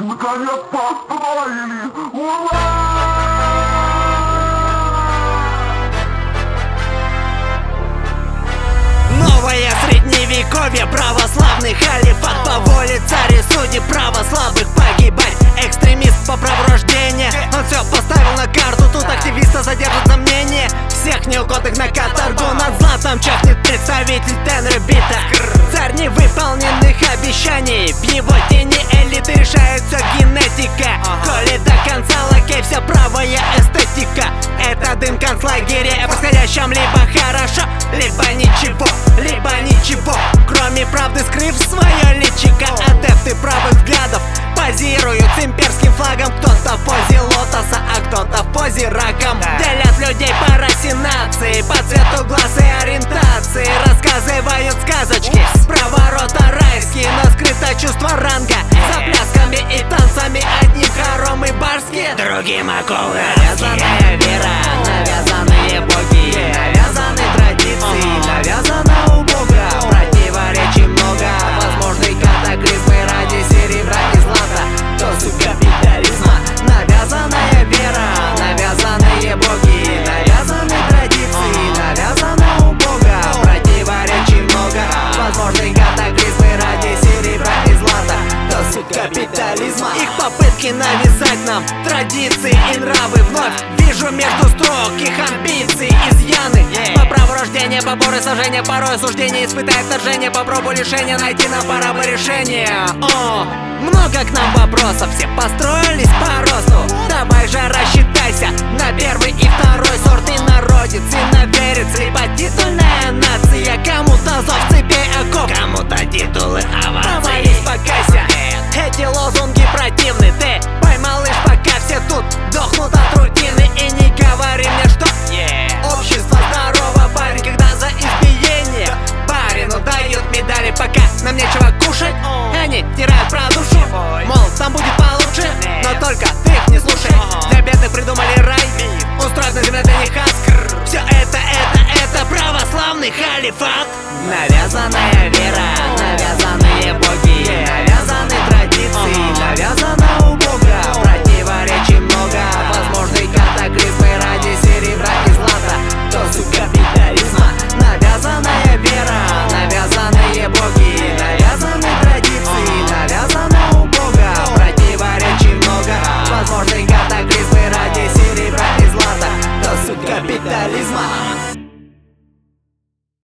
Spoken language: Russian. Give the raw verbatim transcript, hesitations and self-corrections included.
наконец построили! Ура! Новое средневековье, православный халифат. По воле царя судьи православных погибать. Экстремист по праву рождения, он все поставил на карту. Тут активиста содержат сомнения, всех неугодных на каторгу. Над златом чахнет представитель тенор-бита. Царь невыполненных обещаний, в его тени элиты решает все генетика. Коли до конца лакей, вся правая эстетика. Это дым концлагеря, в происходящем либо хорошо, либо ничего, либо ничего. Кроме правды скрыв свое личико, адепты правых взглядов позируют с имперским флагом. Кто-то в позе лотоса, а кто-то в позе раком. Делят людей по расе нации, по цвету глаз и ориентации. Рассказывают сказочки про ворота райские, но скрыто чувство ранга. За плясками и танцами одним хором и барские, другим оковы. Навязанная вера, навязанные боги, навязаны традиции, навязано у Бога. Противоречий много, возможны катаклизмы ради серебра и злата. То суть капитализма. Навязанная вера, навязанные боги, навязаны традиции, навязано у Бога. Противоречий много, возможны катаклизмы ради серебра и злата. То суть капитализма. Их попытки навязать нам традиции и нравы вновь вижу между строк их амбиций, изъяны. По праву рождения, поборы сожжения, порой осуждение испытает вторжение. Попробуй лишения, найти нам пора бы решение. О, много к нам вопросов, все построились по росту. Давай же рассчитайся на первый и второй сорт. И народец, и наверец, либо титульная нация. Кому-то зов цепей окоп, кому-то титулы овации. Провались, покайся, эти лозунги противны. Ты пой, малыш, пока все тут дохнут от рутины. И не говори мне, что yeah. Общество здорово, парень, когда за избиение барину дают медали. Пока нам нечего кушать, они теряют про душу. Мол, там будет получше, но только ты их не слушай. Для бедных придумали рай, устроив на земле для них ад. Все это, это, это православный халифат. Навязанная вера, навязанные боги, навязаны традиции, навязаны